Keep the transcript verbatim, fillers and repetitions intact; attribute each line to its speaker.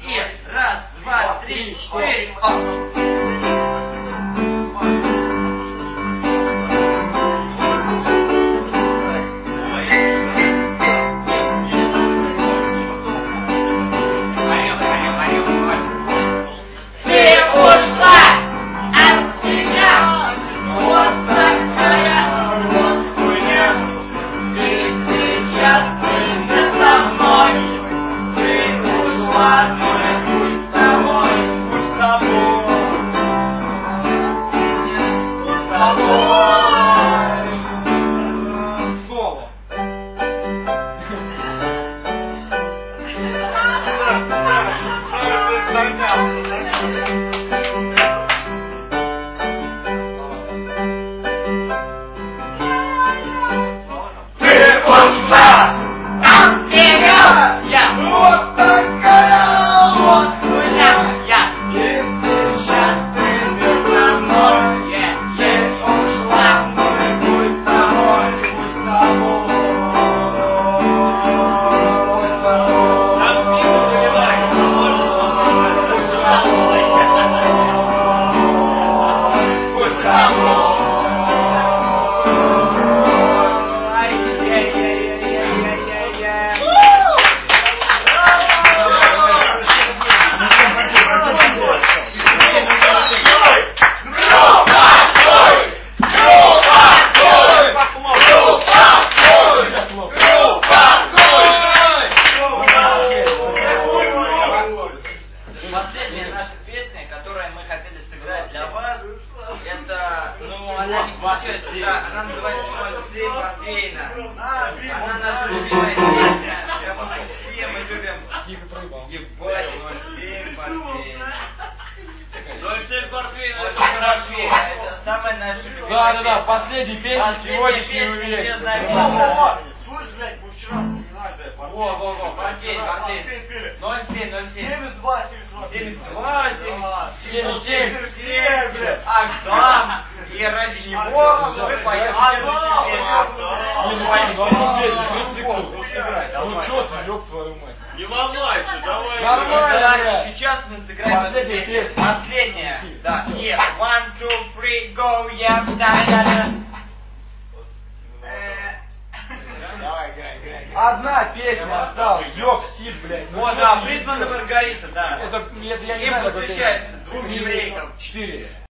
Speaker 1: все. Раз, два, три, четыре. Оп. Последняя наша песня, которую мы хотели сыграть для вас, это, ну, она не получается, да, она называется ноль семь Портвейна. Она наша любимая песня, потому что все мы любим ебать ноль семь Портвейна. ноль семь Портвейна, это хорошо, это самая наша любимая песня.
Speaker 2: Да, да, да, последняя песня сегодняшнего вечера.
Speaker 3: Слушай, блядь, мы вчера вспоминали, блядь,
Speaker 1: Во, во, во, Портвейн, Портвейн. ноль семь, ноль семь.
Speaker 3: семьдесят два, семьдесят два.
Speaker 1: семьдесят два,
Speaker 3: семьдесят семь,
Speaker 1: семьдесят семь, Агдам, и ради него мы поем
Speaker 2: Ну что ты, ёб твою мать.
Speaker 4: Не волнуйся, давай.
Speaker 2: Нормально,
Speaker 1: сейчас мы сыграем
Speaker 2: последняя песня.
Speaker 1: Последняя, да, и one, two, three, go, yeah, да, да, да.
Speaker 2: Давай, играй, играй. Одна песня осталась, ёб стиль, блядь.
Speaker 1: Вот, да, Фридман и Маргарита, да.
Speaker 2: Это, я не
Speaker 1: Им
Speaker 2: знаю,
Speaker 1: посвящается двум еврейкам.
Speaker 2: Четыре.